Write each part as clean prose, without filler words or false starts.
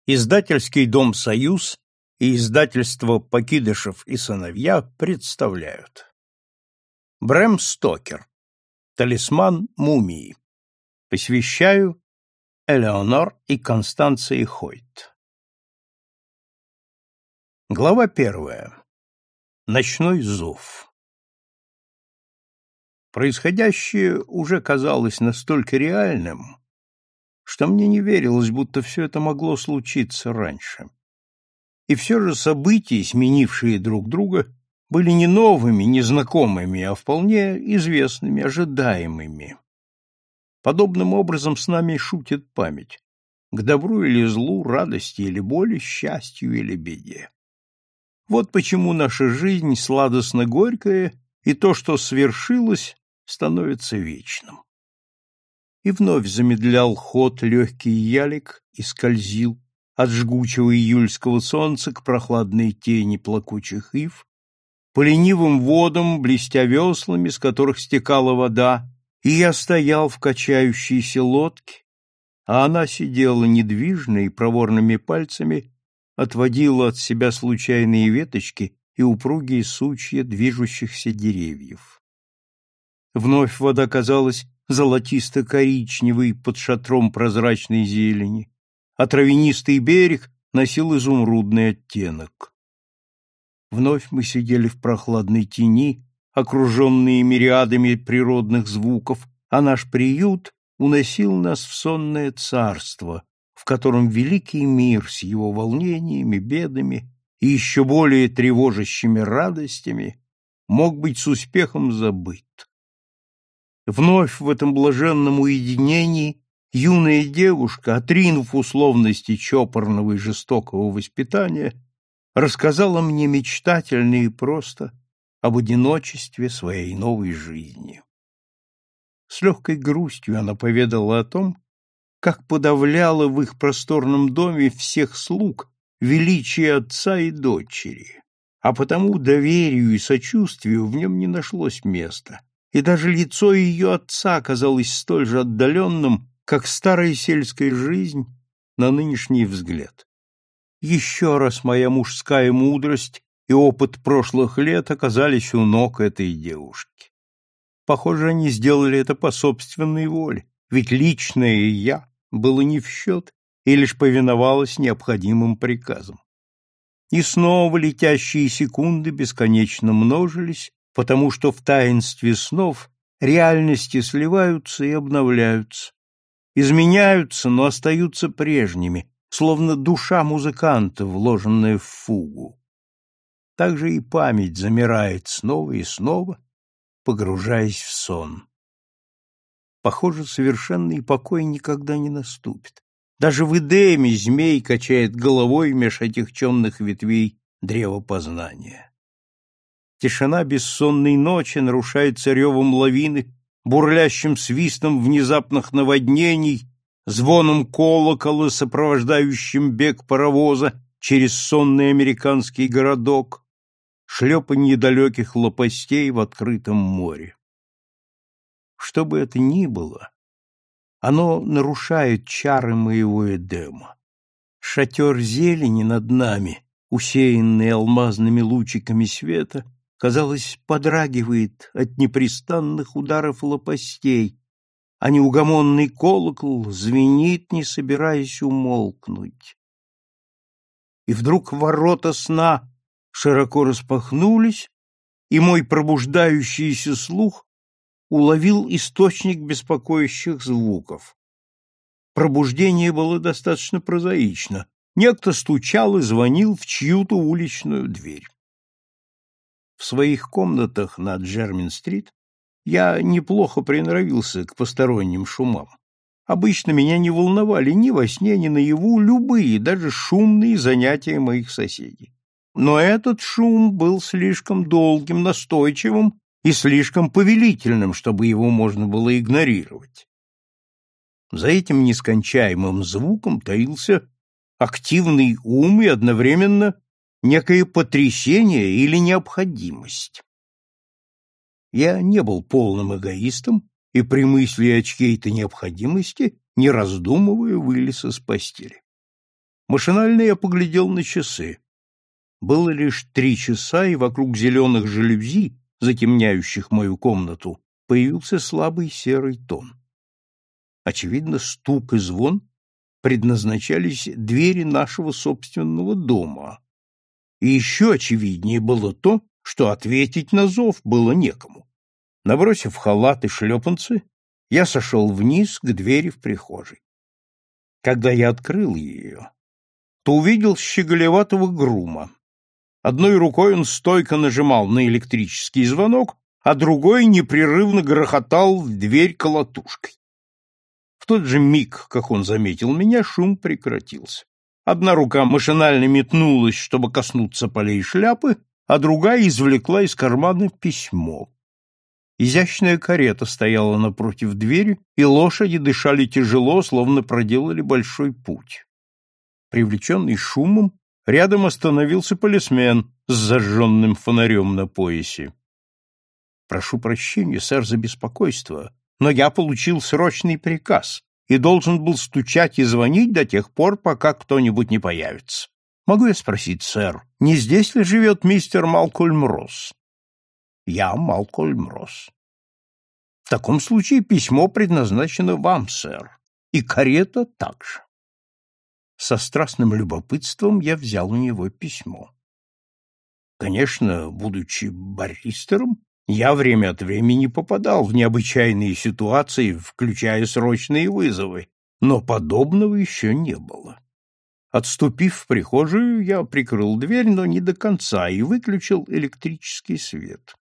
Издательский дом «Союз» и издательство «Покидышев и сыновья» представляют. Брэм Стокер. Талисман мумии. Посвящаю Элеонор и Констанции Хойт. Глава 1. Ночной зов. Происходящее уже казалось настолько реальным, что мне не верилось, будто все это могло случиться раньше. И все же события, сменившие друг друга, были не новыми, не знакомыми, а вполне известными, ожидаемыми. Подобным образом с нами шутит память. К добру или злу, радости или боли, счастью или беде. Вот почему наша жизнь сладостно-горькая, и то, что свершилось, становится вечным. И вновь замедлял ход легкий ялик и скользил от жгучего июльского солнца к прохладной тени плакучих ив, по ленивым водам, блестя веслами, с которых стекала вода, и я стоял в качающейся лодке, а она сидела недвижно и проворными пальцами отводила от себя случайные веточки и упругие сучья движущихся деревьев. Вновь вода казалась золотисто-коричневый под шатром прозрачной зелени, а травянистый берег носил изумрудный оттенок. Вновь мы сидели в прохладной тени, окруженные мириадами природных звуков, а наш приют уносил нас в сонное царство, в котором великий мир с его волнениями, бедами и еще более тревожащими радостями мог быть с успехом забыт. Вновь в этом блаженном уединении юная девушка, отринув условности чопорного и жестокого воспитания, рассказала мне мечтательно и просто об одиночестве своей новой жизни. С легкой грустью она поведала о том, как подавляла в их просторном доме всех слуг величие отца и дочери, а потому доверию и сочувствию в нем не нашлось места. И даже лицо ее отца казалось столь же отдаленным, как старая сельская жизнь на нынешний взгляд. Еще раз моя мужская мудрость и опыт прошлых лет оказались у ног этой девушки. Похоже, они сделали это по собственной воле, ведь личное «я» было не в счет и лишь повиновалось необходимым приказам. И снова летящие секунды бесконечно множились, потому что в таинстве снов реальности сливаются и обновляются, изменяются, но остаются прежними, словно душа музыканта, вложенная в фугу. Так же и память замирает снова и снова, погружаясь в сон. Похоже, совершенный покой никогда не наступит. Даже в Эдеме змей качает головой меж этих темных ветвей древа познания. Тишина бессонной ночи нарушается ревом лавины, бурлящим свистом внезапных наводнений, звоном колокола, сопровождающим бег паровоза через сонный американский городок, шлепанье далеких лопастей в открытом море. Что бы это ни было, оно нарушает чары моего Эдема. Шатер зелени над нами, усеянный алмазными лучиками света, казалось, подрагивает от непрестанных ударов лопастей, а неугомонный колокол звенит, не собираясь умолкнуть. И вдруг ворота сна широко распахнулись, и мой пробуждающийся слух уловил источник беспокоящих звуков. Пробуждение было достаточно прозаично. Некто стучал и звонил в чью-то уличную дверь. В своих комнатах на Джермин-стрит я неплохо приноровился к посторонним шумам. Обычно меня не волновали ни во сне, ни наяву любые, даже шумные занятия моих соседей. Но этот шум был слишком долгим, настойчивым и слишком повелительным, чтобы его можно было игнорировать. За этим нескончаемым звуком таился активный ум и одновременно некое потрясение или необходимость. Я не был полным эгоистом и при мысли о чьей-то необходимости, не раздумывая, вылез из постели. Машинально я поглядел на часы. Было лишь 3 часа, и вокруг зеленых жалюзи, затемняющих мою комнату, появился слабый серый тон. Очевидно, стук и звон предназначались двери нашего собственного дома. И еще очевиднее было то, что ответить на зов было некому. Набросив халат и шлепанцы, я сошел вниз к двери в прихожей. Когда я открыл ее, то увидел щеголеватого грума. Одной рукой он стойко нажимал на электрический звонок, а другой непрерывно грохотал в дверь колотушкой. В тот же миг, как он заметил меня, шум прекратился. Одна рука машинально метнулась, чтобы коснуться полей шляпы, а другая извлекла из кармана письмо. Изящная карета стояла напротив двери, и лошади дышали тяжело, словно проделали большой путь. Привлеченный шумом, рядом остановился полисмен с зажженным фонарем на поясе. «Прошу прощения, сэр, за беспокойство, но я получил срочный приказ и должен был стучать и звонить до тех пор, пока кто-нибудь не появится. Могу я спросить, сэр, не здесь ли живет мистер Малкольм Росс?» «Я Малкольм Росс». «В таком случае письмо предназначено вам, сэр, и карета также». Со страстным любопытством я взял у него письмо. Конечно, будучи баристером, я время от времени попадал в необычайные ситуации, включая срочные вызовы, но подобного еще не было. Отступив в прихожую, я прикрыл дверь, но не до конца, и выключил электрический свет.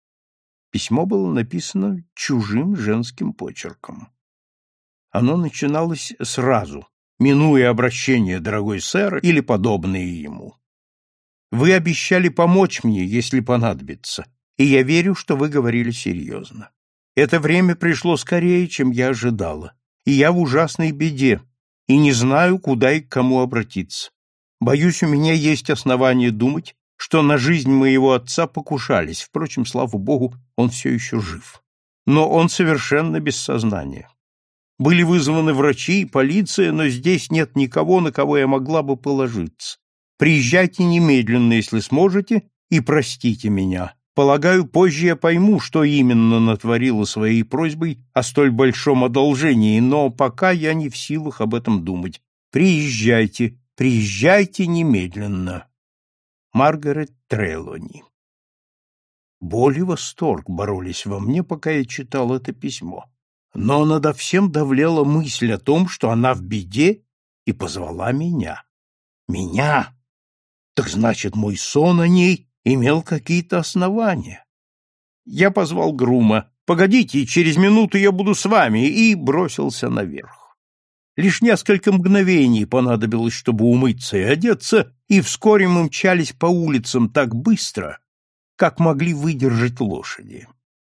Письмо было написано чужим женским почерком. Оно начиналось сразу, минуя обращение «дорогой сэр» или подобные ему. «Вы обещали помочь мне, если понадобится, и я верю, что вы говорили серьезно. Это время пришло скорее, чем я ожидала, и я в ужасной беде, и не знаю, куда и к кому обратиться. Боюсь, у меня есть основания думать, что на жизнь моего отца покушались, впрочем, слава богу, он все еще жив. Но он совершенно без сознания. Были вызваны врачи и полиция, но здесь нет никого, на кого я могла бы положиться. Приезжайте немедленно, если сможете, и простите меня. Полагаю, позже я пойму, что именно натворила своей просьбой о столь большом одолжении, но пока я не в силах об этом думать. Приезжайте, приезжайте немедленно. Маргарет Трелони. Боль и восторг боролись во мне, пока я читал это письмо. Но надо всем давлела мысль о том, что она в беде, и позвала меня. Меня! Так значит, мой сон о ней имел какие-то основания. Я позвал грума. «Погодите, через минуту я буду с вами», и бросился наверх. Лишь несколько мгновений понадобилось, чтобы умыться и одеться, и вскоре мы мчались по улицам так быстро, как могли выдержать лошади.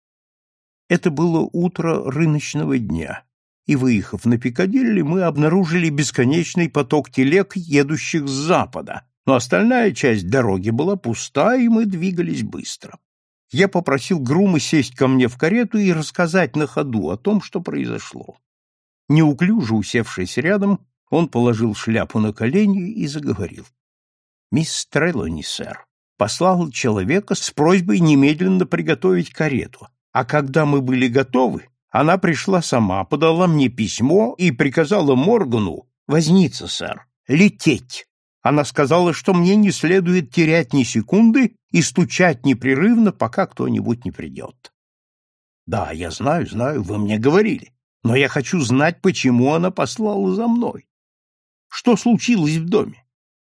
Это было утро рыночного дня, и, выехав на Пикадилли, мы обнаружили бесконечный поток телег, едущих с запада, но остальная часть дороги была пуста, и мы двигались быстро. Я попросил грума сесть ко мне в карету и рассказать на ходу о том, что произошло. Неуклюже усевшись рядом, он положил шляпу на колени и заговорил. «Мисс Трелони, сэр, послал человека с просьбой немедленно приготовить карету, а когда мы были готовы, она пришла сама, подала мне письмо и приказала Моргану, возница, сэр, лететь. Она сказала, что мне не следует терять ни секунды и стучать непрерывно, пока кто-нибудь не придет. Да, я знаю, вы мне говорили, но я хочу знать, почему она послала за мной. Что случилось в доме?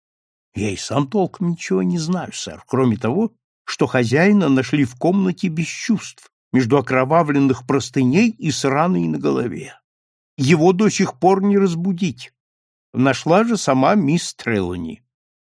Я и сам толком ничего не знаю, сэр, кроме того, что хозяина нашли в комнате без чувств, между окровавленных простыней и с раной на голове. Его до сих пор не разбудить. Нашла же сама мисс Трелони.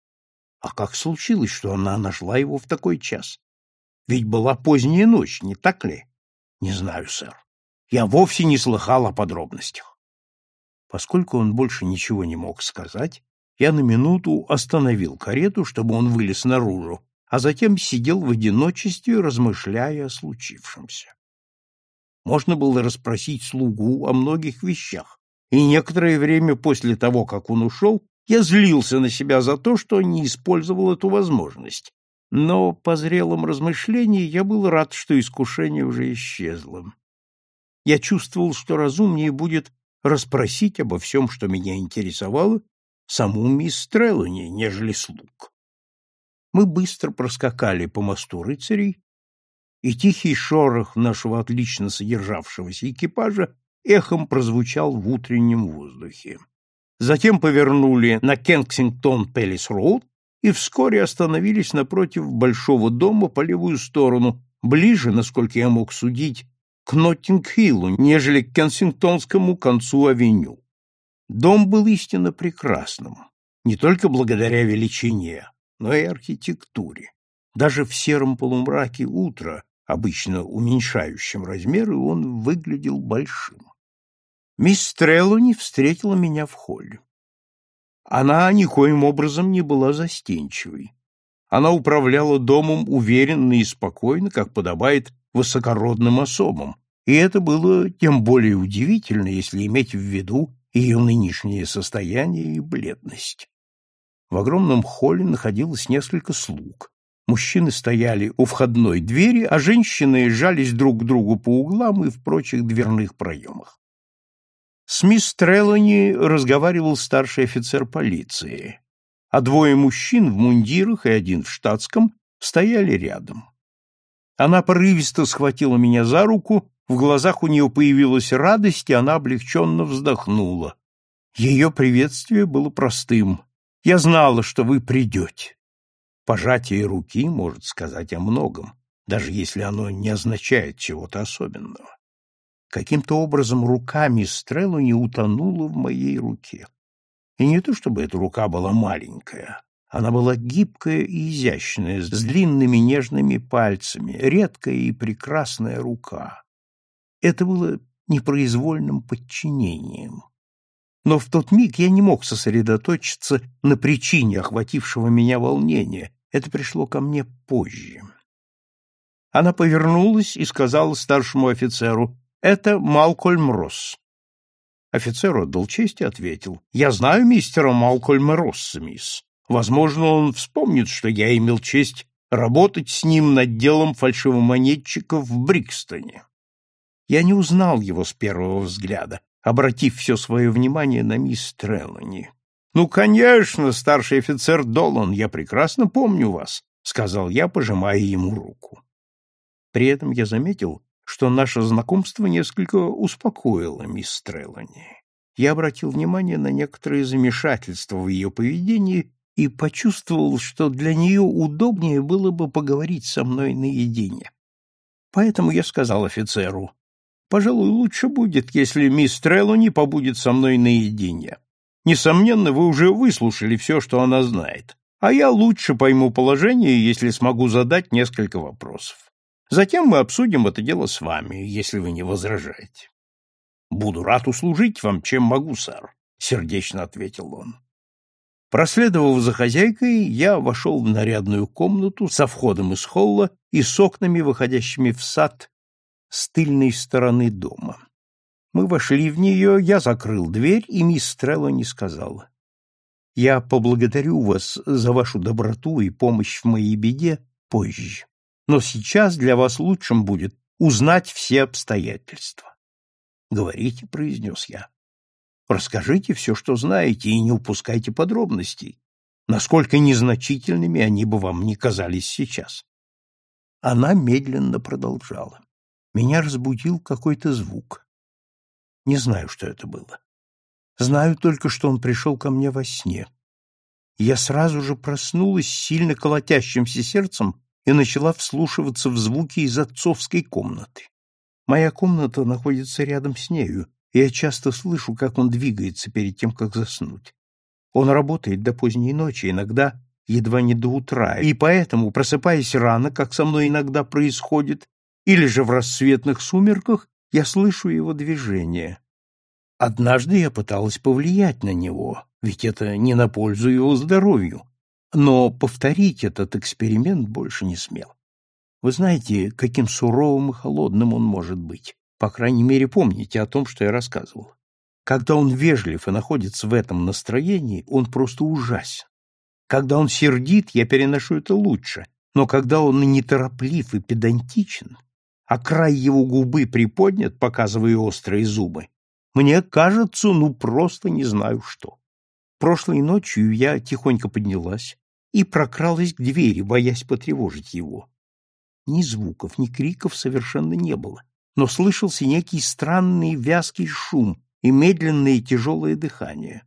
А как случилось, что она нашла его в такой час? Ведь была поздняя ночь, не так ли? Не знаю, сэр. Я вовсе не слыхал о подробностях. Поскольку он больше ничего не мог сказать, я на минуту остановил карету, чтобы он вылез наружу, а затем сидел в одиночестве, размышляя о случившемся. Можно было расспросить слугу о многих вещах, и некоторое время после того, как он ушел, Я злился на себя за то, что не использовал эту возможность, но по зрелом размышлении я был рад, что искушение уже исчезло. Я чувствовал, что разумнее будет расспросить обо всем, что меня интересовало, саму мисс Трелани, нежели слуг. Мы быстро проскакали по мосту рыцарей, и тихий шорох нашего отлично содержавшегося экипажа эхом прозвучал в утреннем воздухе. Затем повернули на Кенсингтон-Пэлис-роуд и вскоре остановились напротив большого дома по левую сторону, ближе, насколько я мог судить, к Ноттинг-Хиллу, нежели к Кенсингтонскому концу авеню. Дом был истинно прекрасным, не только благодаря величине, но и архитектуре. Даже в сером полумраке утра, обычно уменьшающем размеры, он выглядел большим. Мисс Трелани встретила меня в холле. Она никоим образом не была застенчивой. Она управляла домом уверенно и спокойно, как подобает высокородным особам, и это было тем более удивительно, если иметь в виду ее нынешнее состояние и бледность. В огромном холле находилось несколько слуг. Мужчины стояли у входной двери, а женщины жались друг к другу по углам и в прочих дверных проемах. С мисс Трелани разговаривал старший офицер полиции, а двое мужчин в мундирах и один в штатском стояли рядом. Она порывисто схватила меня за руку, в глазах у нее появилась радость, и она облегченно вздохнула. Ее приветствие было простым. «Я знала, что вы придете». Пожатие руки может сказать о многом, даже если оно не означает чего-то особенного. Каким-то образом рука мисс Трелани утонула в моей руке. И не то чтобы эта рука была маленькая, она была гибкая и изящная, с длинными нежными пальцами, редкая и прекрасная рука. Это было непроизвольным подчинением. Но в тот миг я не мог сосредоточиться на причине охватившего меня волнения. Это пришло ко мне позже. Она повернулась и сказала старшему офицеру: «Это Малкольм Росс». Офицер отдал честь и ответил: «Я знаю мистера Малкольма Росса, мисс. Возможно, он вспомнит, что я имел честь работать с ним над делом фальшивомонетчиков в Брикстоне». Я не узнал его с первого взгляда, обратив все свое внимание на мисс Трелани. «Ну, конечно, старший офицер Долан, я прекрасно помню вас», — сказал я, пожимая ему руку. При этом я заметил, что наше знакомство несколько успокоило мисс Трелани. Я обратил внимание на некоторое замешательство в ее поведении и почувствовал, что для нее удобнее было бы поговорить со мной наедине. Поэтому я сказал офицеру: «Пожалуй, лучше будет, если мисс Трелани побудет со мной наедине. Несомненно, вы уже выслушали все, что она знает, а я лучше пойму положение, если смогу задать несколько вопросов. Затем мы обсудим это дело с вами, если вы не возражаете». «Буду рад услужить вам, чем могу, сэр», — сердечно ответил он. Проследовав за хозяйкой, я вошел в нарядную комнату со входом из холла и с окнами, выходящими в сад с тыльной стороны дома. Мы вошли в нее, я закрыл дверь, и мисс Трелани сказала: «Я поблагодарю вас за вашу доброту и помощь в моей беде позже, но сейчас для вас лучшим будет узнать все обстоятельства». «Говорите», — произнес я. «Расскажите все, что знаете, и не упускайте подробностей, насколько незначительными они бы вам не казались сейчас». Она медленно продолжала. Меня разбудил какой-то звук. Не знаю, что это было. Знаю только, что он пришел ко мне во сне. Я сразу же проснулась с сильно колотящимся сердцем и начала вслушиваться в звуки из отцовской комнаты. Моя комната находится рядом с нею, и я часто слышу, как он двигается перед тем, как заснуть. Он работает до поздней ночи, иногда едва не до утра, и поэтому, просыпаясь рано, как со мной иногда происходит, или же в рассветных сумерках, я слышу его движение. Однажды я пыталась повлиять на него, ведь это не на пользу его здоровью, но повторить этот эксперимент больше не смел. Вы знаете, каким суровым и холодным он может быть, по крайней мере, помните о том, что я рассказывал. Когда он вежлив и находится в этом настроении, он просто ужасен. Когда он сердит, я переношу это лучше, но когда он нетороплив и педантичен, а край его губы приподнят, показывая острые зубы, мне кажется, просто не знаю что. Прошлой ночью я тихонько поднялась и прокралась к двери, боясь потревожить его. Ни звуков, ни криков совершенно не было, но слышался некий странный вязкий шум и медленное и тяжелое дыхание.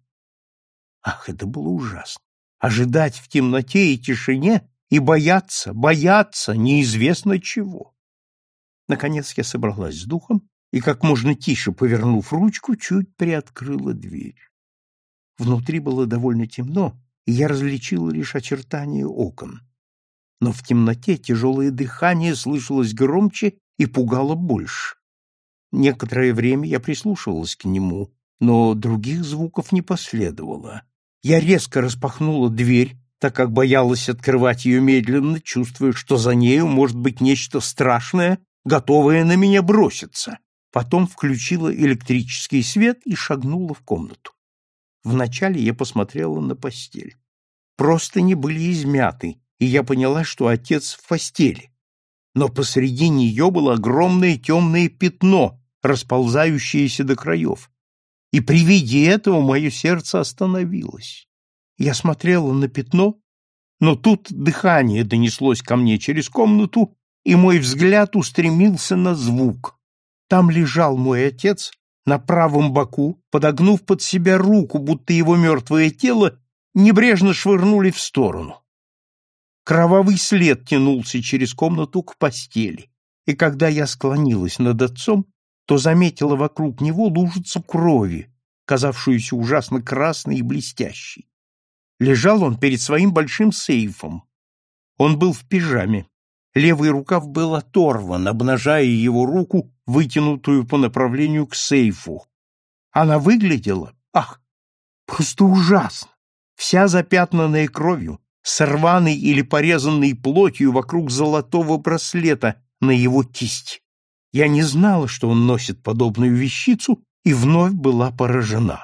Ах, это было ужасно! Ожидать в темноте и тишине и бояться неизвестно чего. Наконец я собралась с духом и, как можно тише повернув ручку, чуть приоткрыла дверь. Внутри было довольно темно, и я различила лишь очертания окон. Но в темноте тяжелое дыхание слышалось громче и пугало больше. Некоторое время я прислушивалась к нему, но других звуков не последовало. Я резко распахнула дверь, так как боялась открывать ее медленно, чувствуя, что за нею может быть нечто страшное, готовое на меня броситься. Потом включила электрический свет и шагнула в комнату. Вначале я посмотрела на постель. Простыни были измяты, и я поняла, что отец в постели. Но посреди нее было огромное темное пятно, расползающееся до краев. И при виде этого мое сердце остановилось. Я смотрела на пятно, но тут дыхание донеслось ко мне через комнату, и мой взгляд устремился на звук. Там лежал мой отец на правом боку, подогнув под себя руку, будто его мертвое тело небрежно швырнули в сторону. Кровавый след тянулся через комнату к постели, и когда я склонилась над отцом, то заметила вокруг него лужицу крови, казавшуюся ужасно красной и блестящей. Лежал он перед своим большим сейфом. Он был в пижаме. Левый рукав был оторван, обнажая его руку, вытянутую по направлению к сейфу. Она выглядела, просто ужасно, вся запятнанная кровью, с рваной или порезанной плотью вокруг золотого браслета на его кисти. Я не знала, что он носит подобную вещицу, и вновь была поражена.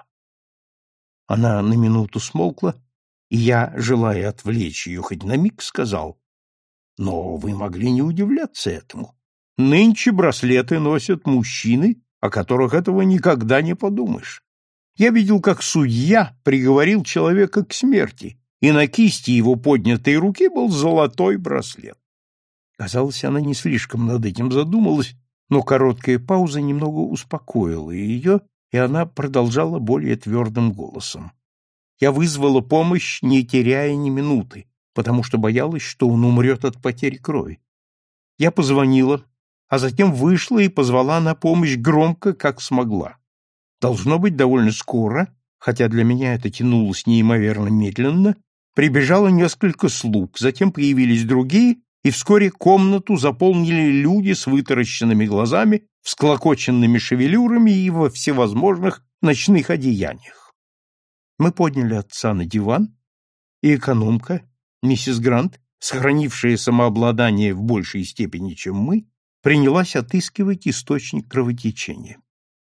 Она на минуту смолкла, и я, желая отвлечь ее хоть на миг, сказал: «Но вы могли не удивляться этому. Нынче браслеты носят мужчины, о которых этого никогда не подумаешь. Я видел, как судья приговорил человека к смерти, и на кисти его поднятой руки был золотой браслет». Казалось, она не слишком над этим задумалась, но короткая пауза немного успокоила ее, и она продолжала более твердым голосом. Я вызвала помощь, не теряя ни минуты, потому что боялась, что он умрет от потери крови. Я позвонила, а затем вышла и позвала на помощь громко, как смогла. Должно быть, довольно скоро, хотя для меня это тянулось неимоверно медленно, прибежало несколько слуг, затем появились другие, и вскоре комнату заполнили люди с вытаращенными глазами, всклокоченными шевелюрами и во всевозможных ночных одеяниях. Мы подняли отца на диван, и экономка, миссис Грант, сохранившая самообладание в большей степени, чем мы, принялась отыскивать источник кровотечения.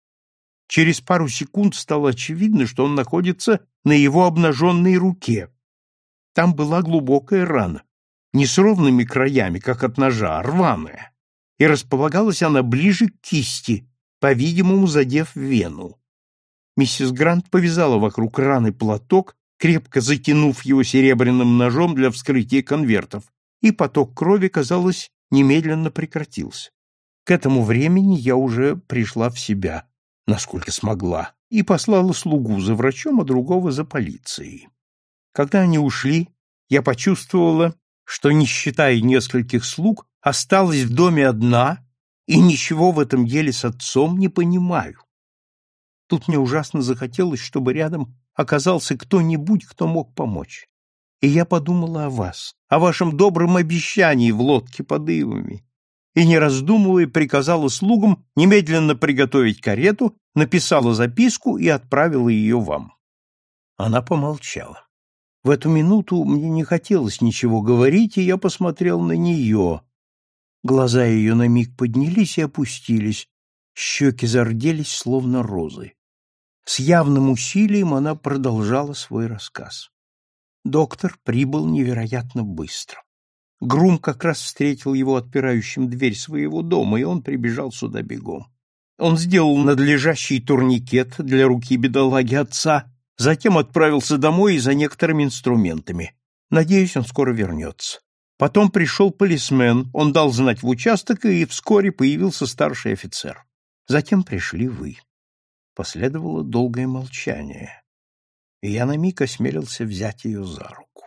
Через пару секунд стало очевидно, что он находится на его обнаженной руке. Там была глубокая рана, не с ровными краями, как от ножа, а рваная, и располагалась она ближе к кисти, по-видимому, задев вену. Миссис Грант повязала вокруг раны платок, крепко затянув его серебряным ножом для вскрытия конвертов, и поток крови, казалось, немедленно прекратился. К этому времени я уже пришла в себя, насколько смогла, и послала слугу за врачом, а другого за полицией. Когда они ушли, я почувствовала, что, не считая нескольких слуг, осталась в доме одна и ничего в этом деле с отцом не понимаю. Тут мне ужасно захотелось, чтобы рядом оказался кто-нибудь, кто мог помочь. И я подумала о вас, о вашем добром обещании в лодке под ивами, и, не раздумывая, приказала слугам немедленно приготовить карету, написала записку и отправила ее вам. Она помолчала. В эту минуту мне не хотелось ничего говорить, и я посмотрел на нее. Глаза ее на миг поднялись и опустились, щеки зарделись, словно розы. С явным усилием она продолжала свой рассказ. Доктор прибыл невероятно быстро. Грум как раз встретил его отпирающим дверь своего дома, и он прибежал сюда бегом. Он сделал надлежащий турникет для руки бедолаги отца, затем отправился домой и за некоторыми инструментами. Надеюсь, он скоро вернется. Потом пришел полисмен, он дал знать в участок, и вскоре появился старший офицер. Затем пришли вы. Последовало долгое молчание, и я на миг осмелился взять ее за руку.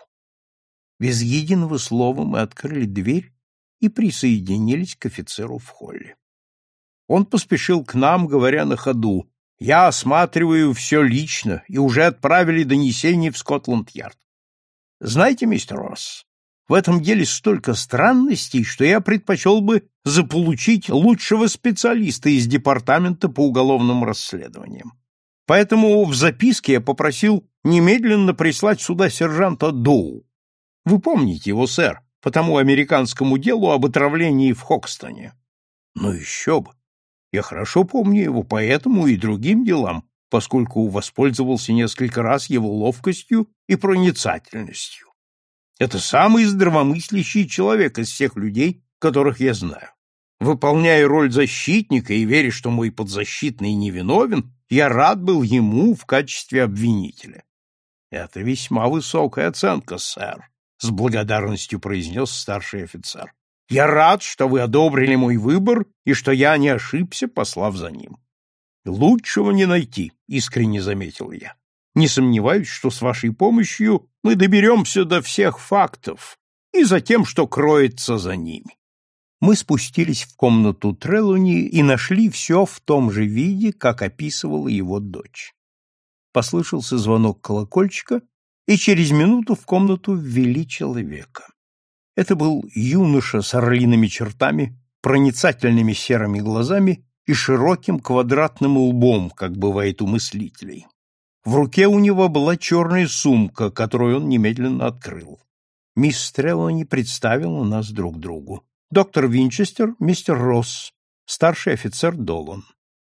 Без единого слова мы открыли дверь и присоединились к офицеру в холле. Он поспешил к нам, говоря на ходу: «Я осматриваю все лично, и уже отправили донесение в Скотланд-Ярд. Знаете, мистер Росс, в этом деле столько странностей, что я предпочел бы заполучить лучшего специалиста из департамента по уголовным расследованиям. Поэтому в записке я попросил немедленно прислать сюда сержанта Доу. Вы помните его, сэр, по тому американскому делу об отравлении в Хокстоне? Ну еще бы! Я хорошо помню его по этому и другим делам, поскольку воспользовался несколько раз его ловкостью и проницательностью. Это самый здравомыслящий человек из всех людей, которых я знаю. Выполняя роль защитника и веря, что мой подзащитный невиновен, я рад был ему в качестве обвинителя. — Это весьма высокая оценка, сэр, — с благодарностью произнес старший офицер. — Я рад, что вы одобрили мой выбор и что я не ошибся, послав за ним. — Лучшего не найти, — искренне заметил я. Не сомневаюсь, что с вашей помощью мы доберемся до всех фактов и за тем, что кроется за ними. Мы спустились в комнату Трелони и нашли все в том же виде, как описывала его дочь. Послышался звонок колокольчика, и через минуту в комнату ввели человека. Это был юноша с орлиными чертами, проницательными серыми глазами и широким квадратным лбом, как бывает у мыслителей. В руке у него была черная сумка, которую он немедленно открыл. Мисс Трелони представила нас друг другу. Доктор Винчестер, мистер Росс, старший офицер Долан.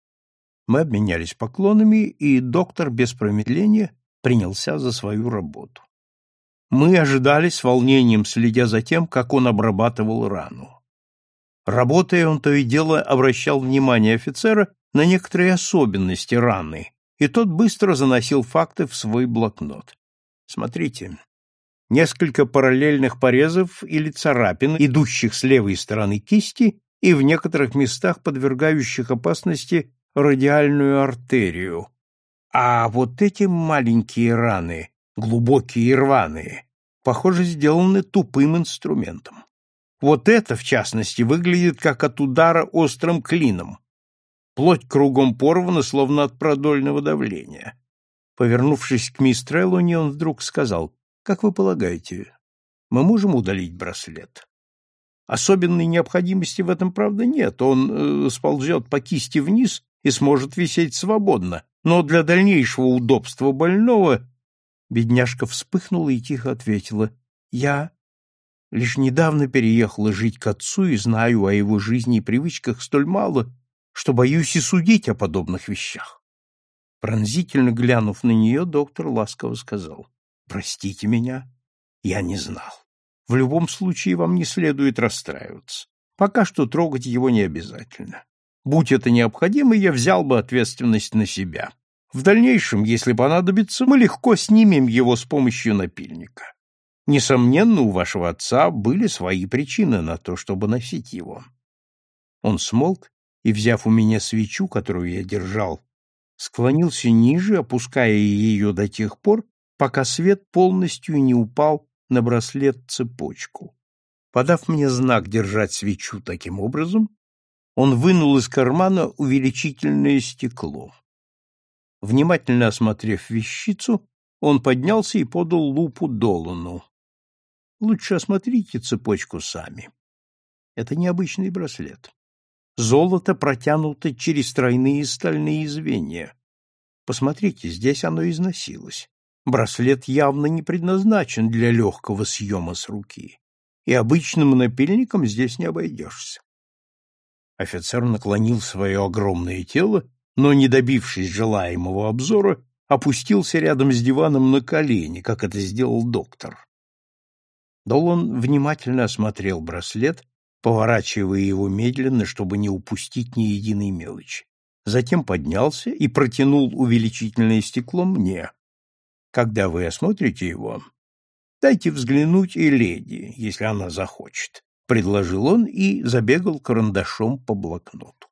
Мы обменялись поклонами, и доктор без промедления принялся за свою работу. Мы ожидали с волнением, следя за тем, как он обрабатывал рану. Работая, он то и дело обращал внимание офицера на некоторые особенности раны, и тот быстро заносил факты в свой блокнот. Смотрите, несколько параллельных порезов или царапин, идущих с левой стороны кисти и в некоторых местах подвергающих опасности радиальную артерию. А вот эти маленькие раны, глубокие и рваные, похоже, сделаны тупым инструментом. Вот это, в частности, выглядит как от удара острым клином. Плоть кругом порвана, словно от продольного давления. Повернувшись к мисс Трелони, он вдруг сказал: «Как вы полагаете, мы можем удалить браслет?» Особенной необходимости в этом, правда, нет. Он сползет по кисти вниз и сможет висеть свободно. Но для дальнейшего удобства больного... Бедняжка вспыхнула и тихо ответила: «Я лишь недавно переехала жить к отцу и знаю о его жизни и привычках столь мало, что боюсь и судить о подобных вещах». Пронзительно глянув на нее, доктор ласково сказал: «Простите меня, я не знал. В любом случае вам не следует расстраиваться. Пока что трогать его не обязательно. Будь это необходимо, я взял бы ответственность на себя. В дальнейшем, если понадобится, мы легко снимем его с помощью напильника. Несомненно, у вашего отца были свои причины на то, чтобы носить его». Он смолк и, взяв у меня свечу, которую я держал, склонился ниже, опуская ее до тех пор, пока свет полностью не упал на браслет-цепочку. Подав мне знак держать свечу таким образом, он вынул из кармана увеличительное стекло. Внимательно осмотрев вещицу, он поднялся и подал лупу Долану. «Лучше осмотрите цепочку сами. Это необычный браслет. Золото протянуто через тройные стальные звенья. Посмотрите, здесь оно износилось. Браслет явно не предназначен для легкого съема с руки, и обычным напильником здесь не обойдешься». Офицер наклонил свое огромное тело но, не добившись желаемого обзора, опустился рядом с диваном на колени, как это сделал доктор. Долан внимательно осмотрел браслет, поворачивая его медленно, чтобы не упустить ни единой мелочи. Затем поднялся и протянул увеличительное стекло мне. Когда вы осмотрите его, дайте взглянуть и леди, если она захочет, — предложил он и забегал карандашом по блокноту.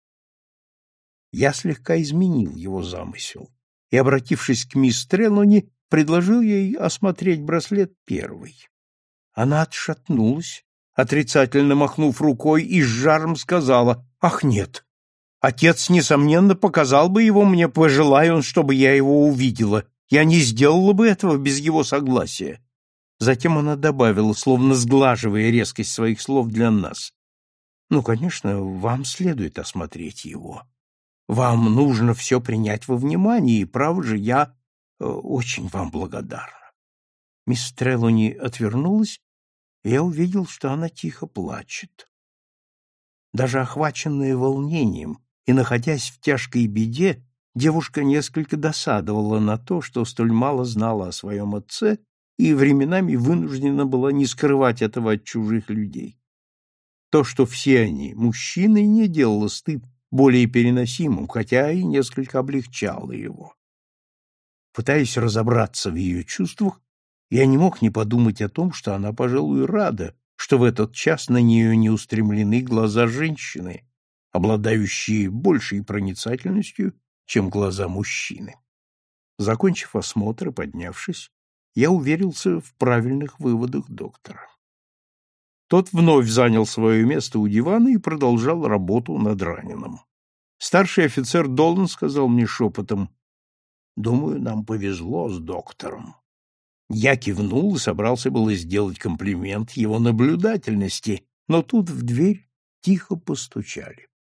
Я слегка изменил его замысел и, обратившись к мисс Трелони, предложил ей осмотреть браслет первой. Она отшатнулась, отрицательно махнув рукой, и с жаром сказала: «Ах, нет! Отец, несомненно, показал бы его мне, пожелая он, чтобы я его увидела. Я не сделала бы этого без его согласия». Затем она добавила, словно сглаживая резкость своих слов для нас: «Ну, конечно, вам следует осмотреть его. Вам нужно все принять во внимание, и, право же, я очень вам благодарна». Мисс Трелони отвернулась, и я увидел, что она тихо плачет. Даже охваченная волнением и находясь в тяжкой беде, девушка несколько досадовала на то, что столь мало знала о своем отце и временами вынуждена была не скрывать этого от чужих людей. То, что все они мужчины, не делало стыд более переносимым, хотя и несколько облегчало его. Пытаясь разобраться в ее чувствах, я не мог не подумать о том, что она, пожалуй, рада, что в этот час на нее не устремлены глаза женщины, обладающие большей проницательностью, чем глаза мужчины. Закончив осмотр и поднявшись, я уверился в правильных выводах доктора. Тот вновь занял свое место у дивана и продолжал работу над раненым. Старший офицер Долан сказал мне шепотом: «Думаю, нам повезло с доктором». Я кивнул и собрался было сделать комплимент его наблюдательности, но тут в дверь тихо постучали.